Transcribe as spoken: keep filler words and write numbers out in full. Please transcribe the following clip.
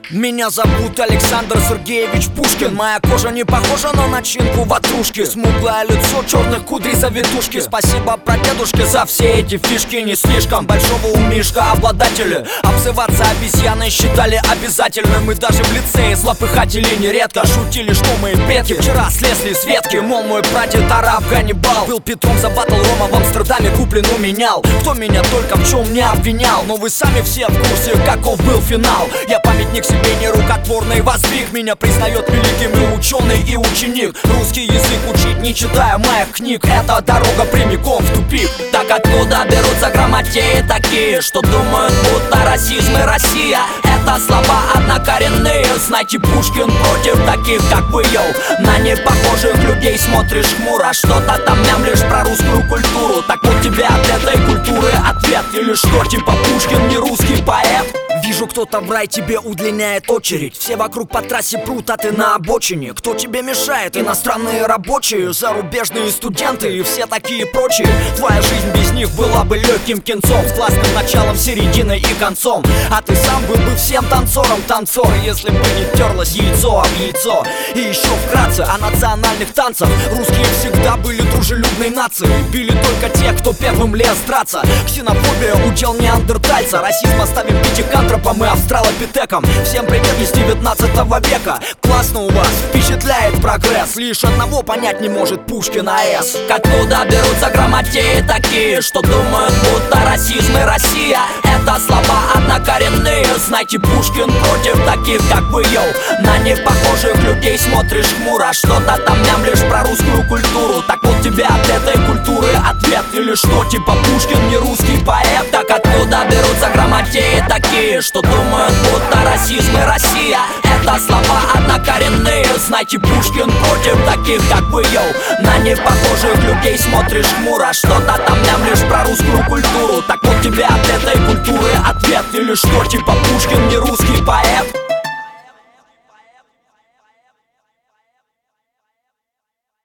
Меня зовут Александр Сергеевич Пушкин. Моя кожа не похожа на начинку ватрушки. Смуглое лицо, черных кудрей завитушки. Спасибо прадедушке за все эти фишки. Не слишком большого умишка обладатели. Обзываться обезьяной считали обязательным. И даже в лицее злопыхатели нередко шутили, что мои предки вчера слезли с ветки. Мол, мой прадед араб Ганнибал был Петром за батл рома в Амстердаме куплен у менял. Кто меня только в чем не обвинял. Но вы сами все в курсе, каков был финал. Я памятник себе не рукотворный воздвиг. Меня признает великим и ученый, и ученик. Русский язык учить, не читая моих книг. Это дорога прямиком в тупик. Так откуда берутся грамотеи такие, что думают, будто расизм и Россия это слова однокоренные. Знаете, Пушкин против таких, как вы, йоу. На непохожих людей смотришь хмуро. Что-то там мямлишь про русскую культуру. Так вот тебе от этой культуры ответ. Или что, типа Пушкин не русский поэт? Вижу, кто-то в рай тебе удлиняет очередь. Все вокруг по трассе прут, а ты на обочине. Кто тебе мешает? Иностранные рабочие, зарубежные студенты и все такие прочие. Твоя жизнь без них была бы легким кинцом, с классным началом, серединой и концом. А ты сам был бы всем танцором танцор, если бы не терлось яйцо об яйцо. И еще вкратце о национальных танцах. Русские всегда были дружелюбной нацией. Били только те, кто первым лез драться. Ксенофобия удел неандертальца. Расизм оставим пятикантропом и австралопитеком. Всем привет из девятнадцатого века. Классно у вас, впечатляет прогресс. Лишь одного понять не может Пушкин АЭС. Откуда берутся грамотеи такие, что думают, будто расизм и Россия это слова однокоренные. Знаете, Пушкин против таких, как вы, йоу. На непохожих людей смотришь хмуро. Что-то там мямлишь про русскую культуру. Так вот тебе от этой культуры ответ. Или что, типа Пушкин не русский поэт? Так откуда берутся грамотеи такие, что думают, будто расизм и Россия это слова однокоренные. Знаете, Пушкин против таких, как вы, йоу. На непохожих людей смотришь хмуро. Что-то там мямлишь про русскую культуру. Так вот тебе от этой культуры ответ. Или что, типа Пушкин не русский поэт?